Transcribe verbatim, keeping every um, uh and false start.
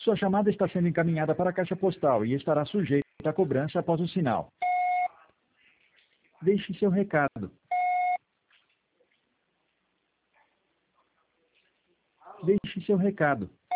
Sua chamada está sendo encaminhada para a caixa postal e estará sujeita à cobrança após o sinal. Deixe seu recado. Deixe seu recado.